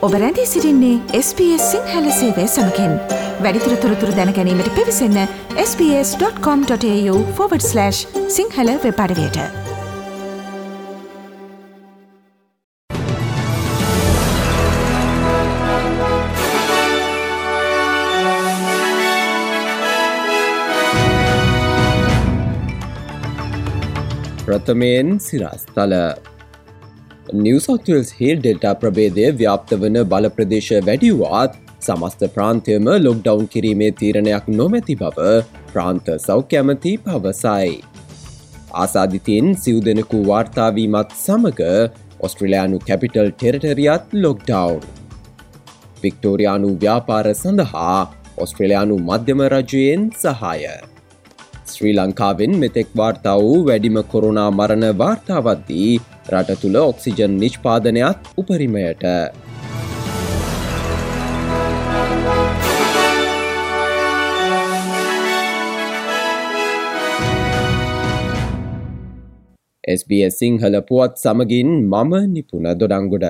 ඔබ රැඳී සිටින්නේ SBS සිංහල සේවය සමගින්. වැඩිදුර තොරතුරු දැන ගැනීමට පිවිසන්න sbs.com.au/සිංහල වෙබ් අඩවියට. ප්‍රථමයෙන් සිරස්තල නිව් සවුත් වේල්ස් හිල් ඩෙල්ටා ප්‍රභේදය ව්‍යාප්ත වන බල ප්‍රදේශ වැඩි වුවත් සමස්ත ප්‍රාන්තයම ලොක්ඩවුන් කිරීමේ තීරණයක් නොමැති බව ප්‍රාන්ත සෞඛ්‍ය ඇමති පවසයි. ආසාදිතයින් සිව් දෙනෙකු වාර්තාවීමත් සමග ඔස්ට්‍රේලියානු කැපිටල් ටෙරිටරියත් ලොක්ඩවුන්. වික්ටෝරියානු ව්‍යාපාර සඳහා ඔස්ට්‍රේලියානු මධ්‍යම රජයෙන් සහාය. ශ්‍රී ලංකාවෙන් මෙතෙක් වාර්තා වූ වැඩිම කොරෝනා මරණ වාර්තාවද්දී රට තුළ ඔක්සිජන් නිෂ්පාදනයත් උපරිමයට. SBS සිංහල පුවත් සමගින් මම Nipuna Dodangoda.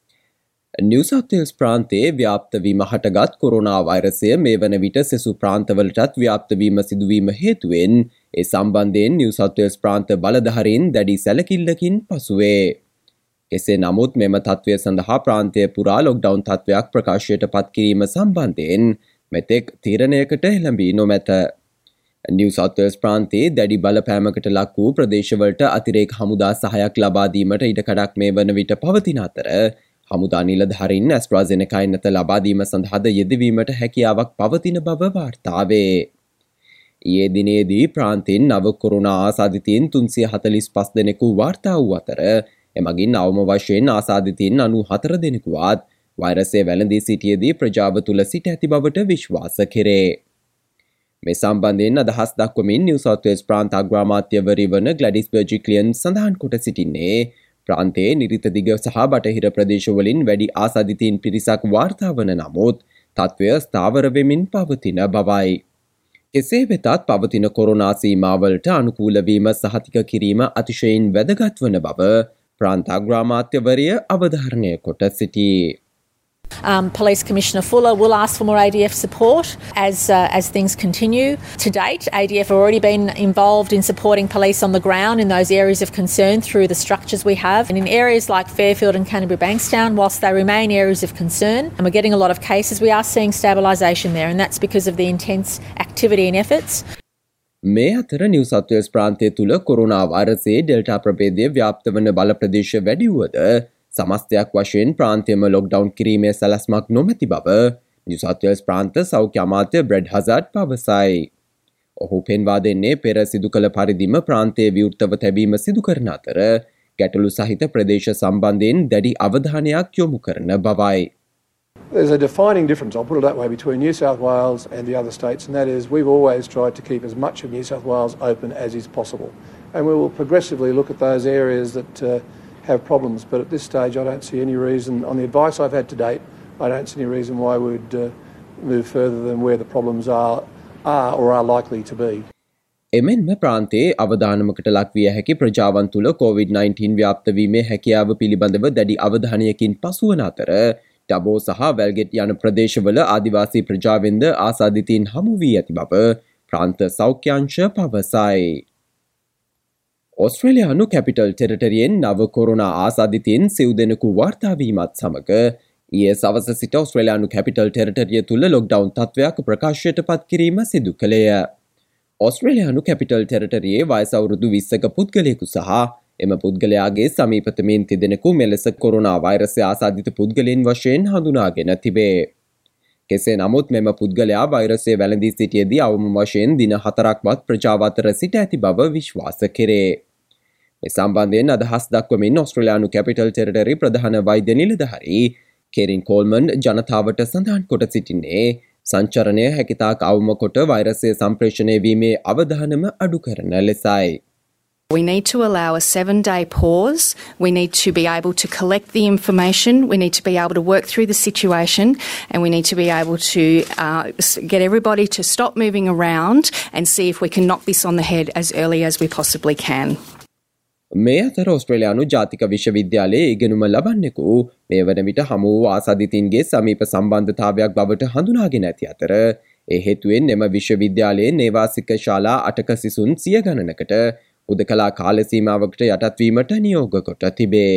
New South Wales ප්‍රාන්තයේ ව්‍යාප්ත වීම හටගත් කොරෝනා වෛරසය මේ වන විට සෙසු ප්‍රාන්තවලටත් ව්‍යාප්ත වීම සිදුවීම හේතුවෙන් ඒ සම්බන්ධයෙන් නිව් සවුත් වේල්ස් ප්‍රාන්ත බලධාරීන් දැඩි සැලකිල්ලකින් පසුවේ. එසේ නමුත් මෙම තත්ත්වය සඳහා ප්‍රාන්තය පුරා ලොක්ඩවුන් තත්ත්වයක් ප්‍රකාශයට පත් කිරීම සම්බන්ධයෙන් මෙතෙක් තීරණයකට එළඹී නොමැත. නිව් සවුත් වේල්ස් ප්‍රාන්තයේ දැඩි බලපෑමකට ලක් වූ ප්‍රදේශවලට අතිරේක හමුදා සහායක් ලබා දීමට ඉඩකඩක් මේ වන විට පවතින අතර හමුදා නිලධාරීන් ඇස්ට්‍රාසෙනෙකා එන්නත ලබා දීම සඳහාද යෙදවීමට හැකියාවක් පවතින බව වාර්තා වේ. ඊයේ දිනේදී ප්‍රාන්තයෙන් නව කොරෝනා ආසාදිතයින් 345 දෙනෙකු වාර්තා වූ අතර එමගින් අවම වශයෙන් ආසාදිතයින් 94 දෙනෙකුවත් වෛරසය වැළඳී සිටියේදී ප්‍රජාව තුළ සිට ඇති බවට විශ්වාස කෙරේ. මේ සම්බන්ධයෙන් අදහස් දක්වමින් නිව් සවුත් වේල්ස් ප්‍රාන්ත අග්‍රාමාත්‍යවරි වන ග්ලැඩිස් බර්ජික්ලියන් සඳහන් කොට සිටින්නේ ප්‍රාන්තයේ නිරිත දිග සහ බටහිර ප්‍රදේශවලින් වැඩි ආසාදිතයින් පිරිසක් වාර්තා වන නමුත් තත්ත්වය ස්ථාවර වෙමින් පවතින බවයි. එසේ වෙතත් පවතින කොරෝනා සීමාවලට අනුකූල වීම සහතික කිරීම අතිශයින් වැදගත් වන බව ප්‍රාන්ත අග්‍රාමාත්‍යවරිය අවධාරණය කොට සිටී. Police Commissioner Fuller will ask for more ADF support as things continue. To date, ADF have already been involved in supporting police on the ground in those areas of concern through the structures we have. And in areas like Fairfield and Canterbury Bankstown, whilst they remain areas of concern, and we're getting a lot of cases, we are seeing stabilisation there, and that's because of the intense activity and efforts. මේ අතර New South Wales ප්‍රාන්තය තුළ corona වෛරසයේ delta ප්‍රභේදය ව්‍යාප්ත වන බල ප්‍රදේශ වැඩි වුවද සමස්තයක් වශයෙන් ප්‍රාන්තයම ලොක්ඩවුන් කිරීමේ සැලැස්මක් නොමැති බව නිව් සවුත් වේල්ස් ප්‍රාන්ත සෞඛ්‍ය අමාත්‍ය බ්‍රැඩ් හසාඩ් පවසයි. ඔහු පෙන්වා දෙන්නේ පෙර සිදු කළ පරිදිම ප්‍රාන්තයේ විවෘතව තැබීම සිදු කරන අතර ගැටලු සහිත ප්‍රදේශ සම්බන්ධයෙන් දැඩි අවධානයක් යොමු කරන බවයි. There's a defining difference, I'll put it that way, between New South Wales and the other states, and that is we've always tried to keep as much of New South Wales open as is possible. And we will progressively look at those areas that have problems, but at this stage I don't see any reason, on the advice I've had to date, I don't see any reason why we'd move further than where the problems are or are likely to be. එමෙන්ම ප්‍රාන්තයේ අවධානමකට ලක්විය හැකි ප්‍රජාවන් තුළ COVID-19 ව්‍යාප්ත වීමේ හැකියාව පිළිබඳව දැඩි අවධානයකින් පසුවන අතර ටබෝ සහ වැල්ගෙට් යන ප්‍රදේශවල ආදිවාසී ප්‍රජාවෙන්ද ආසාදිතයින් හමු වී ඇති බව ප්‍රාන්ත සෞඛ්‍යාංශ පවසයි. ඔස්ට්‍රේලියානු කැපිටල් ටෙරිටරියෙන් නව කොරෝනා ආසාදිතයින් සිව් දෙනෙකු වාර්තාවීමත් සමග ඊයේ සවස සිට ඔස්ට්‍රේලියානු කැපිටල් ටෙරිටරිය තුළ ලොක්ඩවුන් තත්ත්වයක් ප්‍රකාශයට පත් කිරීම සිදු කළේය. ඔස්ට්‍රේලියානු කැපිටල් ටෙරිටරියේ වයස අවුරුදු 20ක පුද්ගලයෙකු සහ එම පුද්ගලයාගේ සමීපතමින් තිදෙනෙකු මෙලෙස කොරෝනා වෛරසය ආසාදිත පුද්ගලයන් වශයෙන් හඳුනාගෙන තිබේ. කෙසේ නමුත් මෙම පුද්ගලයා වෛරසය වැළඳී සිටියේදී අවම වශයෙන් දින 4ක්වත් ප්‍රජාව අතර සිට ඇති බව විශ්වාස කෙරේ. මේ සම්බන්ධයෙන් අදහස් දක්වමින් ඔස්ට්‍රේලියානු කැපිටල් ටෙරිටරි ප්‍රධාන වෛද්‍ය නිලධාරී කෙරින් කෝල්මන් ජනතාවට සඳහන් කොට සිටින්නේ සංචරණය හැකිතාක් අවම කොට වෛරසය සම්ප්‍රේෂණය වීමේ අවධානම අඩු කරන ලෙසයි. We need to allow a 7-day pause. We need to be able to collect the information. We need to be able to work through the situation, and we need to be able to get everybody to stop moving around and see if we can knock this on the head as early as we possibly can. මේ අතර ඔස්ට්‍රේලියානු ජාතික විශ්වවිද්‍යාලයේ ඉගෙනුම ලබන්නෙකු මේ වන විට හමු වූ ආසාදිතින්ගේ සමීප සම්බන්ධතාවයක් බවට හඳුනාගෙන ඇති අතර ඒ හේතුවෙන් එම විශ්වවිද්‍යාලයේ නේවාසික ශාලා 8ක සිසුන් 100 ගණනකට උදකලා කාල සීමාවකට යටත්වීමට නියෝග කොට තිබේ.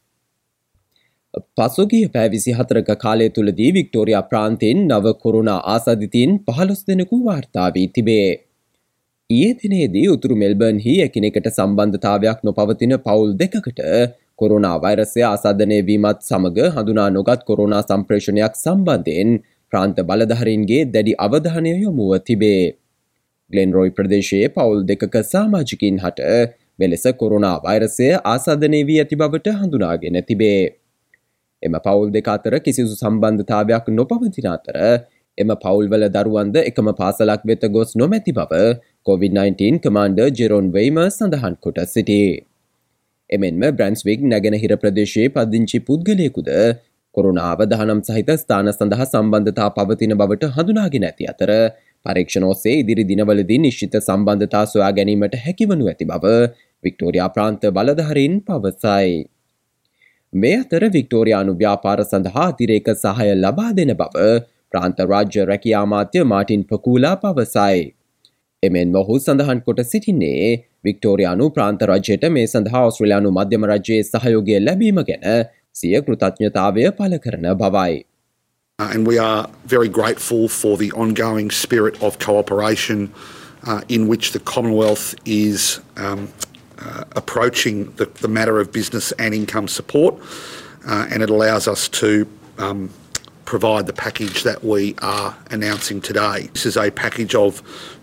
පසුගිය පැය 24ක කාලය තුලදී වික්ටෝරියා ප්‍රාන්තයෙන් නව කොරෝනා ආසාදිතයින් 15 දෙනෙකු වාර්තා වී තිබේ. ඊයේ දිනේදී උතුරු මෙල්බර්න්හි එකිනෙකට සම්බන්ධතාවයක් නොපවතින පවුල් දෙකකට කොරෝනා වෛරසය ආසාදනය වීමත් සමග හඳුනා නොගත් කොරෝනා සම්ප්‍රේෂණයක් සම්බන්ධයෙන් ප්‍රාන්ත බලධාරීන්ගේ දැඩි අවධානය යොමුව තිබේ. ග්ලෙන්රොයි ප්‍රදේශයේ පවුල් දෙකක සමාජිකින් හට මෙලෙස කොරෝනා වෛරසය ආසාදනය වී ඇති බවට හඳුනාගෙන තිබේ. එම පවුල් දෙක අතර කිසිදු සම්බන්ධතාවයක් නොපවතින අතර එම පවුල්වල දරුවන්ද එකම පාසලක් වෙත ගොස් නොමැති බව COVID-19 කමාන්ඩර් ජෙරොන් වෙයිමර් සඳහන් කොට සිටී. එමෙන්ම බ්‍රැන්ස්වික් නැගෙනහිර ප්‍රදේශයේ පදිංචි පුද්ගලයෙකුද කොරෝනා අවදානම් සහිත ස්ථාන සඳහා සම්බන්ධතා පවතින බවට හඳුනාගෙන ඇති අතර පරීක්ෂණ ඔස්සේ ඉදිරි දිනවලදී නිශ්චිත සම්බන්ධතා සොයා ගැනීමට හැකිවනු ඇති බව වික්ටෝරියා ප්‍රාන්ත බලධාරීන් පවසයි. මේ අතර වික්ටෝරියානු ව්‍යාපාර සඳහා අතිරේක සහාය ලබා දෙන බව ප්‍රාන්ත රාජ්‍ය රැකියා අමාත්‍ය මාටින් පකූලා පවසයි. එමෙන්ම ඔහු සඳහන් කොට සිටින්නේ වික්ටෝරියානු ප්‍රාන්ත රජයට මේ සඳහා ඔස්ට්‍රේලියානු මධ්‍යම රජයේ සහයෝගය ලැබීම ගැන සිය කෘතඥතාවය පළ කරන බවයි. And we are very grateful for the ongoing spirit of cooperation in which the Commonwealth is approaching the matter of business and income support, and it allows us to provide the package that we are announcing today. This is a package of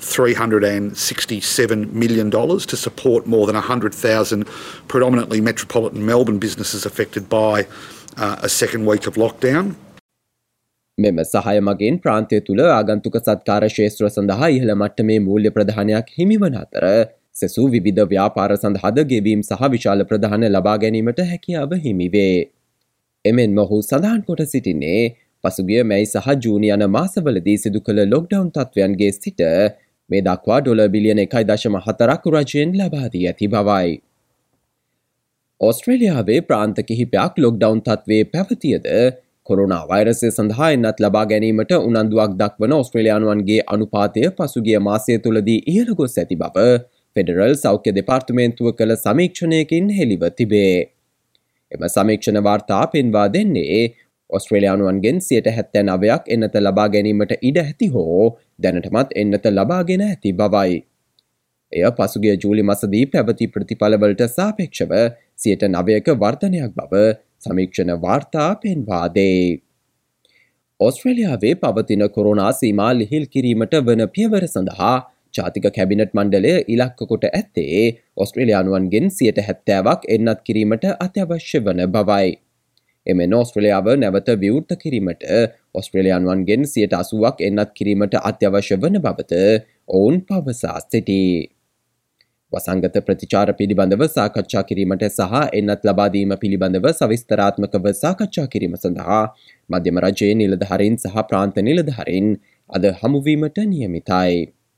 $367 million to support more than 100,000 predominantly metropolitan Melbourne businesses affected by a second week of lockdown. මෙම සහාය මගින් ප්‍රාන්තය තුළ ආගන්තුක සත්කාර ශේත්‍ර සඳහා ඉහළ මට්ටමේ මූල්‍ය ප්‍රදානයක් හිමිවන අතර සෙසු විවිධ ව්‍යාපාර සඳහාද ගෙවීම් සහ විශාල ප්‍රදාන ලබා ගැනීමට හැකියාව හිමි වේ. එමෙන්ම ඔහු සඳහන් කොට සිටින්නේ පසුගිය මැයි සහ ජූනි යන මාසවලදී සිදු කළ ලොක්ඩවුන් තත්ත්වයන්ගේ සිට මේ දක්වා ඩොලර් බිලියන 1.4ක් රජයෙන් ලබා දී ඇති බවයි. ඕස්ට්‍රේලියාවේ ප්‍රාන්ත කිහිපයක් ලොක්ඩවුන් තත්ත්වයේ පැවතියද කොරෝනා වෛරසය සඳහා එන්නත් ලබා ගැනීමට උනන්දුවක් දක්වන ඔස්ට්‍රේලියානුවන්ගේ අනුපාතය පසුගිය මාසය තුලදී ඉහළ ගොස් ඇති බව ෆෙඩරල් සෞඛ්‍ය දෙපාර්තමේන්තුව කළ සමීක්ෂණයකින් හෙළිව තිබේ. එම සමීක්ෂණ වාර්තා පෙන්වා දෙන්නේ ඔස්ට්‍රේලියානුවන්ගෙන් 79ක් එන්නත ලබා ගැනීමට ඉඩ ඇති හෝ දැනටමත් එන්නත ලබාගෙන ඇති බවයි. එය පසුගිය ජූලි මාසදී පැවති ප්‍රතිඵලවලට සාපේක්ෂව 9%ක වර්ධනයක් බව සමීක්ෂණ වාර්තා පෙන්වා දෙයි. ඕස්ට්‍රේලියාවේ පවතින කොරෝනා සීමා ලිහිල් කිරීමට වන පියවර සඳහා ජාතික කැබිනට් මණ්ඩලය ඉලක්ක කොට ඇත්තේ ඕස්ට්‍රේලියානුවන්ගෙන් 70%ක් එන්නත් කිරීමට අත්‍යවශ්‍ය වන බවයි. එමෙන් ඕස්ට්‍රේලියාව නැවත විවෘත කිරීමට ඕස්ට්‍රේලියානුවන්ගෙන් 80%ක් එන්නත් කිරීමට අත්‍යවශ්‍ය වන බවද ඔවුන් පවසා සිටී. වසංගත ප්‍රතිචාර පිළිබඳව සාකච්ඡා කිරීමට සහ එන්නත් ලබා දීම පිළිබඳව සවිස්තරාත්මකව සාකච්ඡා කිරීම සඳහා මධ්‍යම රජයේ නිලධාරීන් සහ ප්‍රාන්ත නිලධාරීන් අද හමුවීමට නියමිතයි.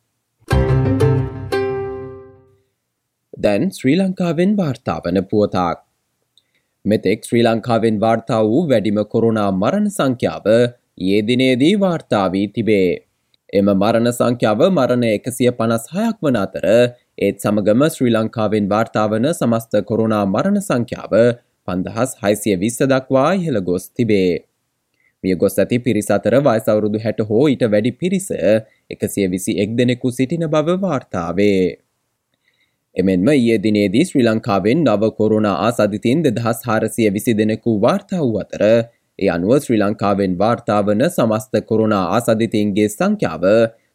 දැන් ශ්‍රී ලංකාවෙන් වාර්තා වන පුවතක්. මෙතෙක් ශ්‍රී ලංකාවෙන් වාර්තා වූ වැඩිම කොරෝනා මරණ සංඛ්‍යාව ඊයේ දිනේදී වාර්තා වී තිබේ. එම මරණ සංඛ්‍යාව මරණ 156ක් වන අතර ඒත් සමගම ශ්‍රී ලංකාවෙන් වාර්තා වන සමස්ත කොරෝනා මරණ සංඛ්‍යාව 5620 දක්වා ඉහළ ගොස් තිබේ. මිය ගොස් ඇති පිරිස අතර වයස අවුරුදු 60 හෝ ඊට වැඩි පිරිස 121 දෙනෙකු සිටින බව වාර්තා වේ. එමෙන්ම ඊයේ දිනේදී ශ්‍රී ලංකාවෙන් නව කොරෝනා ආසාදිතයින් 2420 දෙනෙකු වාර්තා වූ අතර ඒ අනුව ශ්‍රී ලංකාවෙන් වාර්තා වන සමස්ත කොරෝනා ආසාදිතයින්ගේ සංඛ්‍යාව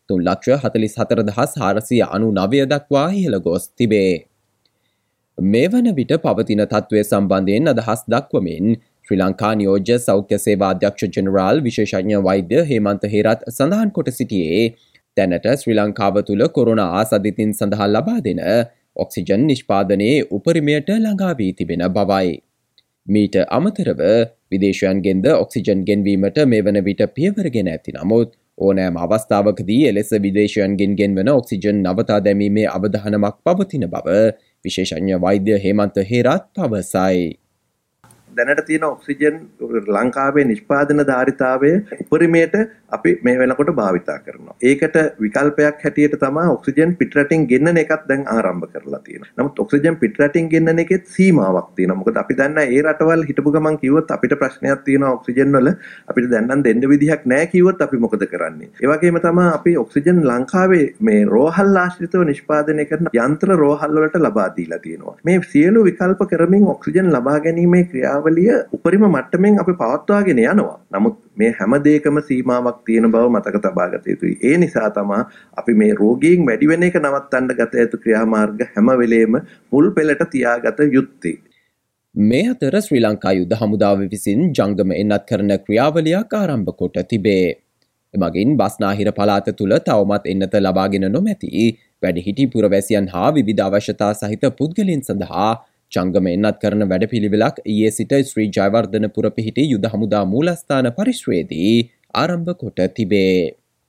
3,44,499 දක්වා ඉහළ ගොස් තිබේ. මේ වන විට පවතින තත්ත්වය සම්බන්ධයෙන් අදහස් දක්වමින් ශ්‍රී ලංකා නියෝජ්‍ය සෞඛ්‍ය සේවා අධ්‍යක්ෂ ජෙනරාල් විශේෂඥ වෛද්‍ය හේමන්ත හේරත් සඳහන් කොට සිටියේ දැනට ශ්‍රී ලංකාව තුළ කොරෝනා ආසාදිතයින් සඳහා ලබා දෙන ඔක්සිජන් නිෂ්පාදනයේ උපරිමයට ළඟා වී තිබෙන බවයි. මීට අමතරව විදේශයන්ගෙන්ද ඔක්සිජන් ගෙන්වීමට මේ වන විට පියවරගෙන ඇති නමුත් ඕනෑම අවස්ථාවකදී එලෙස විදේශයන්ගෙන් ගෙන්වන ඔක්සිජන් නවතා දැමීමේ අවධානමක් පවතින බව විශේෂඥ වෛද්‍ය හේමන්ත හේරත් පවසයි. දැනට තියෙන ඔක්සිජන් ලංකාවේ නිෂ්පාදන ධාරිතාවය උපරිමයට අපි මේ වෙනකොට භාවිතා කරනවා. ඒකට විකල්පයක් හැටියට තමයි ඔක්සිජන් පිටරටින් ගෙන්නන එකත් දැන් ආරම්භ කරලා තියෙනවා. නමුත් ඔක්සිජන් පිටරටින් ගෙන්නන එකෙත් සීමාවක් තියෙනවා. මොකද අපි දන්නා ඒ රටවල් හිටපු ගමන් කිව්වොත් අපිට ප්‍රශ්නයක් තියෙනවා ඔක්සිජන් වල අපිට දැන් නම් දෙන්න විදිහක් නැහැ කිව්වොත් අපි මොකද කරන්නේ? ඒ වගේම තමයි අපි ඔක්සිජන් ලංකාවේ මේ රෝහල් ආශ්‍රිතව නිෂ්පාදනය කරන යන්ත්‍ර රෝහල් වලට ලබා දීලා තියෙනවා. මේ සියලු විකල්ප කරමින් ඔක්සිජන් ලබා ගැනීමේ ක්‍රියාවලිය උපරිම මට්ටමින් අපි පවත්වාගෙන යනවා. නමුත් මේ හැම දෙයකම සීමාවක් තියෙන බව මතක තබා ගත යුතුයි. ඒ නිසා තමයි අපි මේ රෝගීන් වැඩි වෙන එක නවත්තන්න ගත යුතු ක්‍රියාමාර්ග හැම වෙලේම මුල් පෙළට තියාගත යුත්තේ. මේ අතර ශ්‍රී ලංකා යුද හමුදාව විසින් ජංගම එන්නත් කරන ක්‍රියාවලියක් ආරම්භ කොට තිබේ. එමගින් බස්නාහිර පළාත තුළ තවමත් එන්නත ලබාගෙන නොමැති වැඩිහිටි පුරවැසියන් හා විවිධ අවශ්‍යතා සහිත පුද්ගලයන් සඳහා ජංගම එන්නත් කරන වැඩපිළිවෙලක් ඊයේ සිට ශ්‍රී ජයවර්ධනපුර පිහිටි යුද හමුදා මූලස්ථාන පරිශ්‍රයේදී ආරම්භ කොට තිබේ.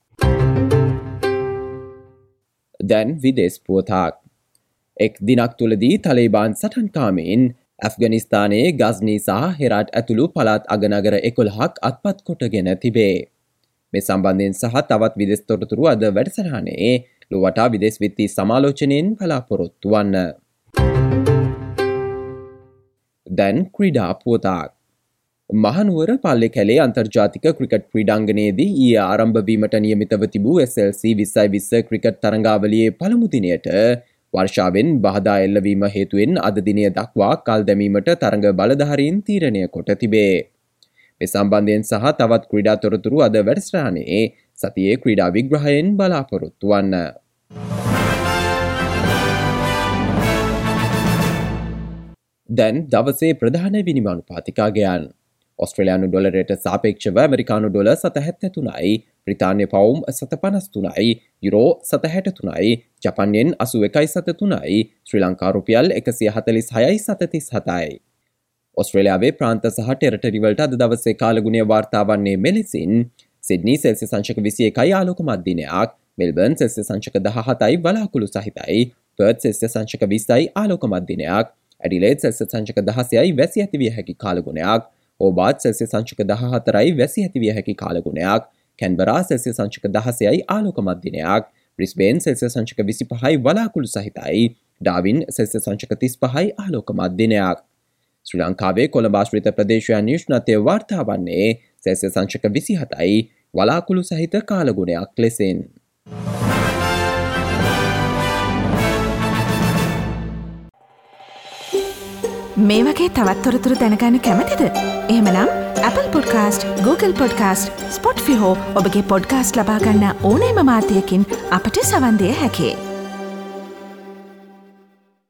දැන් විදේශ පුවතක්. එක් දිනක් තුලදී තලිබාන් සටන්කාමීන් ඇෆ්ගනිස්තානයේ ගස්නී සහ හෙරාට් ඇතුළු පළාත් අගනගර 11ක් අත්පත් කොටගෙන තිබේ. මේ සම්බන්ධයෙන් සහ තවත් විදේශ තොරතුරු අද වැඩසටහනේ ලොවටා විදේශ විත්ති සමාලෝචනයෙන් බලාපොරොත්තු වන්න. දැන් ක්‍රීඩා පුවතක්. මහනුවර පල්ලේකැලේ අන්තර්ජාතික ක්‍රිකට් ක්‍රීඩාංගණයේදී ඊයේ ආරම්භ වීමට නියමිතව තිබූ SLC 2020 ක්‍රිකට් තරඟාවලියේ පළමු දිනයට වර්ෂාවෙන් බාධා එල්ලවීම හේතුවෙන් අද දිනය දක්වා කල් දැමීමට තරඟ බලධාරීන් තීරණය කොට තිබේ. මේ සම්බන්ධයෙන් සහ තවත් ක්‍රීඩා තොරතුරු අද වැඩසටහනේ සතියේ ක්‍රීඩා විග්‍රහයෙන් බලාපොරොත්තු වන්න. දැන් දවසේ ප්‍රධාන විනිමය අනුපාතිකාගයන්. ඔස්ට්‍රේලියානු ඩොලරයට සාපේක්ෂව ඇමරිකානු ඩොලර් 7.73යි, බ්‍රිතාන්‍ය පවුම් 7.53යි, යුරෝ 7.63යි, ජපන් යෙන් 81.73යි, ශ්‍රී ලංකා රුපියල් 146.37යි. ඔස්ට්‍රේලියාවේ ප්‍රාන්ත සහ ටෙරටරි වලට අද දවසේ කාලගුණය වාර්තා වන්නේ මෙලෙසින්: සිඩ්නි සෙල්සියස් අංශක 21යි ආලෝකමත් දිනයක්, මෙල්බර්න් සෙල්සියස් අංශක 17යි බලාකුළු සහිතයි, පර්ත් සෙල්සියස් අංශක 20යි ආලෝකමත් දිනයක්, ඇඩිලේඩ් සෙල්සියස් අංශක 16යි වැසි ඇති විය හැකි කාලගුණයක්, හෝබාට් සෙල්සියස් අංශක 14යි වැසි ඇති විය හැකි කාලගුණයක්, කැන්බරා සෙල්සියස් අංශක 16යි ආලෝකමත් දිනයක්, බ්‍රිස්බේන් සෙල්සියස් අංශක 25යි බලාකුළු සහිතයි, ඩාවින් සෙල්සියස් අංශක 35යි ආලෝකමත් දිනයක්. ශ්‍රී ලංකාවේ කොළඹ ආශ්‍රිත ප්‍රදේශයන් උෂ්ණත්වය වාර්තා වන්නේ සෙල්සියස් අංශක 27යි වලාකුළු සහිත කාලගුණයක් ලෙසින්. මේ වගේ තවත් තොරතුරු දැනගන්න කැමතිද? එහෙමනම් Apple Podcast, Google Podcast, Spotify හෝ ඔබගේ පොඩ්කාස්ට් ලබා ගන්න ඕනෑම මාධ්‍යයකින් අපට සවන් දෙන්න හැකියි.